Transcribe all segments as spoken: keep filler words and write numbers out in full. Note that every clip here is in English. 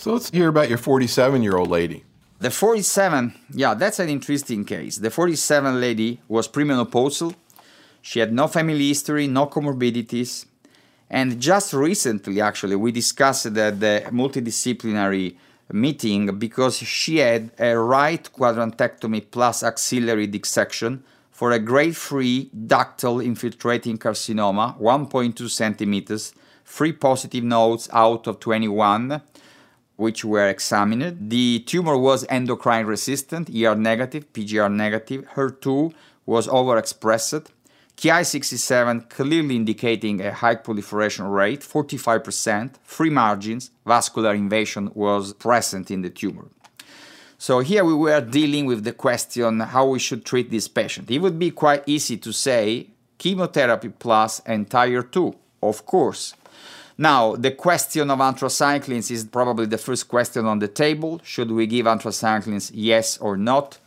So let's hear about your forty-seven-year-old lady. The forty-seven, yeah, that's an interesting case. The forty-seven lady was premenopausal. She had no family history, no comorbidities. And just recently, actually, we discussed at the multidisciplinary meeting because she had a right quadrantectomy plus axillary dissection for a grade three ductal infiltrating carcinoma, one point two centimeters, three positive nodes out of twenty-one, which were examined. The tumor was endocrine resistant, E R negative, P G R negative, H E R two was overexpressed, Ki sixty-seven clearly indicating a high proliferation rate, forty-five percent, three margins, vascular invasion was present in the tumor. So here we were dealing with the question how we should treat this patient. It would be quite easy to say chemotherapy plus entire two, of course. Now, the question of anthracyclines is probably the first question on the table. Should we give anthracyclines, yes or not?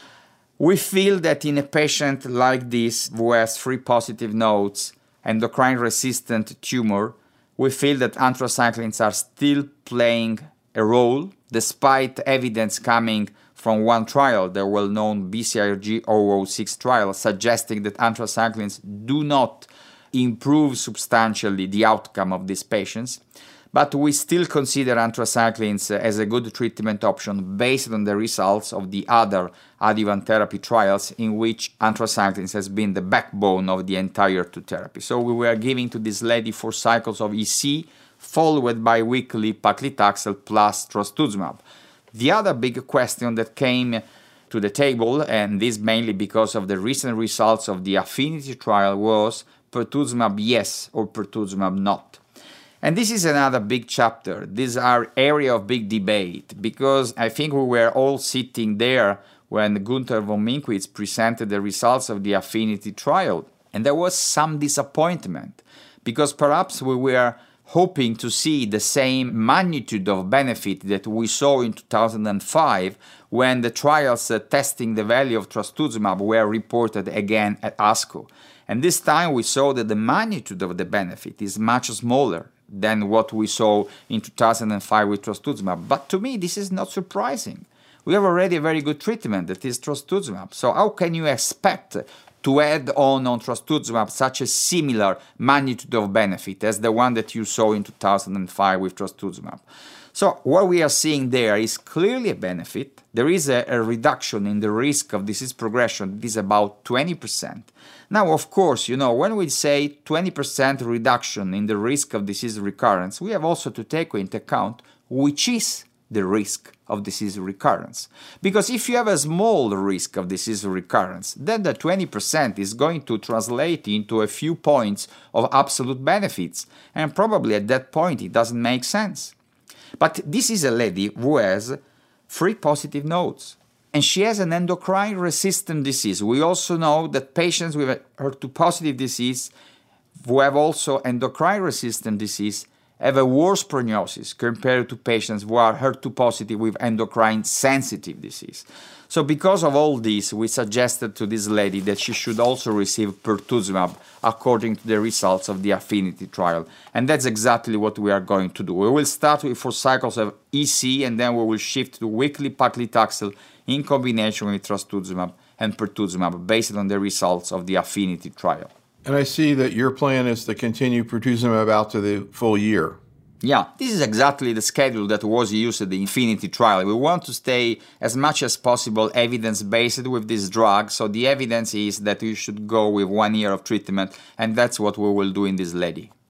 We feel that in a patient like this who has three positive nodes, endocrine-resistant tumor, we feel that anthracyclines are still playing a role, despite evidence coming from one trial, the well-known B C I R G zero zero six trial, suggesting that anthracyclines do not improve substantially the outcome of these patients. But we still consider anthracyclines as a good treatment option based on the results of the other adjuvant therapy trials in which anthracyclines has been the backbone of the entire two therapy. So we were giving to this lady four cycles of E C, followed by weekly paclitaxel plus trastuzumab. The other big question that came to the table, and this mainly because of the recent results of the Affinity trial, was pertuzumab yes or pertuzumab not. And this is another big chapter. These are area of big debate, because I think we were all sitting there when Gunther von Minkwitz presented the results of the Affinity trial, and there was some disappointment, because perhaps we were hoping to see the same magnitude of benefit that we saw in two thousand five when the trials uh, testing the value of trastuzumab were reported again at ASCO. And this time we saw that the magnitude of the benefit is much smaller than what we saw in two thousand five with trastuzumab. But to me, this is not surprising. We have already a very good treatment, that is trastuzumab. So how can you expect to add on on trastuzumab such a similar magnitude of benefit as the one that you saw in two thousand five with trastuzumab? So what we are seeing there is clearly a benefit. There is a, a reduction in the risk of disease progression. It is about twenty percent. Now, of course, you know, when we say twenty percent reduction in the risk of disease recurrence, we have also to take into account which is the risk of disease recurrence. Because if you have a small risk of disease recurrence, then the twenty percent is going to translate into a few points of absolute benefits. And probably at that point it doesn't make sense. But this is a lady who has three positive nodes. And she has an endocrine-resistant disease. We also know that patients with H E R two positive disease who have also endocrine-resistant disease have a worse prognosis compared to patients who are H E R two positive with endocrine-sensitive disease. So because of all this, we suggested to this lady that she should also receive pertuzumab according to the results of the Affinity trial. And that's exactly what we are going to do. We will start with four cycles of E C, and then we will shift to weekly paclitaxel in combination with trastuzumab and pertuzumab based on the results of the Affinity trial. And I see that your plan is to continue pertuzumab out to the full year. Yeah, this is exactly the schedule that was used in the Infinity trial. We want to stay as much as possible evidence-based with this drug, so the evidence is that you should go with one year of treatment, and that's what we will do in this lady.